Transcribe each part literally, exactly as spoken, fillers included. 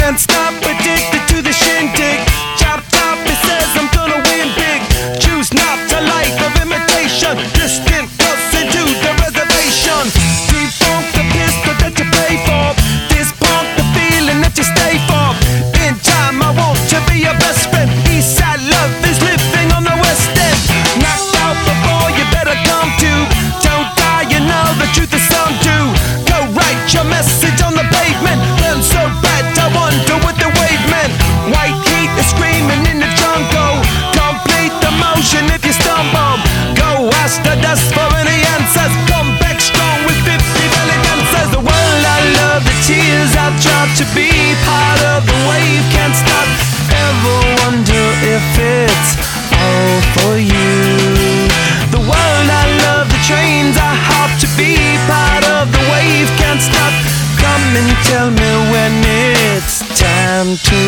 Can't stop, addicted to the shindig. Chop chop, it says I'm gonna win big. Choose not a life of imitation. Distant us into the reservation. Defunct the pistol that you pay for. This punk the feeling that you stay for. In time I want to be your best friend. Eastside love is living on the west end. Knocked out before you better come to. Don't die, you know the truth is some do. Go write your message on the pavement. Burn so bad I wonder what the wave meant. White heat is screaming in the jungle. Complete the motion if you stumble. Go ask the dust for any answers. Come back strong with fifty valid answers. The world I love, the tears I've dropped. To be part of the wave, can't stop. Ever wonder if it's all for you? The world I love, the trains I hop. To be part of the wave, can't stop. Come and tell me when it's time to.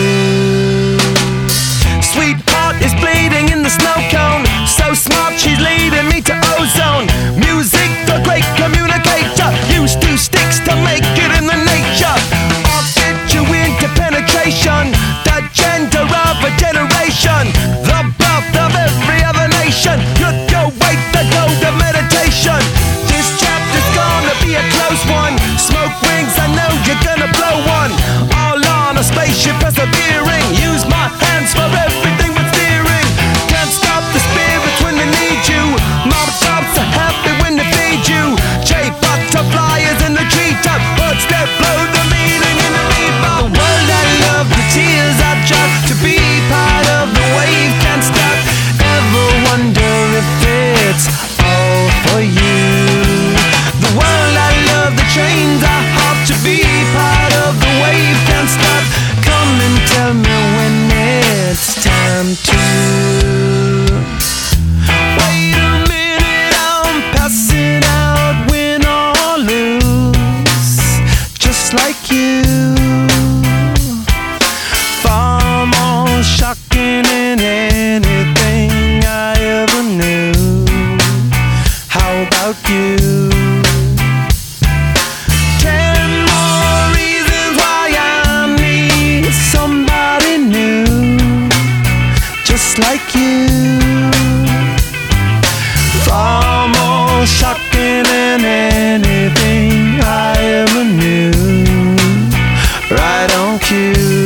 Sweetheart is bleeding in the snow cone. So smart, she's leading me to ozone. Music, the great communicator. Use two sticks to make it in the nature. I'll get you into penetration. The gender of a generation. The birth of every other nation. Look your way, the gold of meditation. This chapter's gonna be a close one. Smoke rings, I know you're gonna blow one. All on a spaceship persevering. Use my hands for everything but steering. Can't stop the spirits when they need you. Mob tops are happy when they feed you. J butterflies in the treetop. Birds that blow the meaning in the bebop. The world I love, the tears I drop. To be part of the wave, can't stop. Ever wonder if it's all for you? The world I love, the trains I hop. To be part of the wave, can't stop. Come and tell me when it's time to. Wait a minute, I'm passing out, win or lose, just like you. Far more shocking than anything I ever knew. How about you? Ten more reasons why I need somebody new, just like you. Far more shocking than anything I ever knew. Right on cue.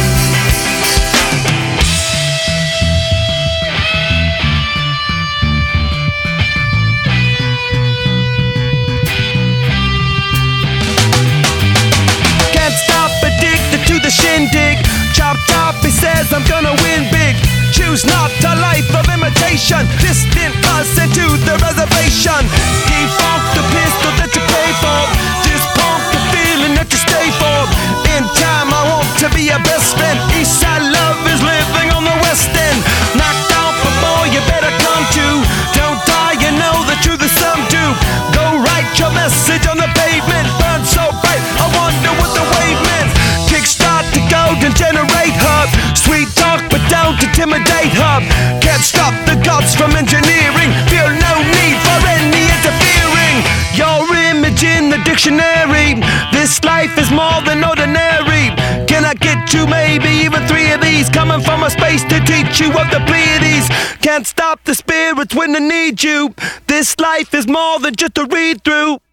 Can't stop, addicted to the shindig. Chop chop, he says I'm gonna win big. Choose not a life of imitation. Distant us into the reservation. Defunct the pistol that you pay for. This punk the feeling that you stay for. In time I want to be your best friend. Eastside love is living on the west end. Knocked out before you better come to. Don't die, you know the truth is some do. Go write your message on the pavement. Burn so bright, I wonder what the wave meant. Kickstart the golden generate hub. Sweet talk but don't intimidate hub. Can't stop the gods from engineering. Feel no need for any interfering. Your image in the dictionary. This life is more than ordinary. Can I get you maybe even three of these? Coming from a space to teach you of the Pleiades. Can't stop the spirits when they need you. This life is more than just a read through.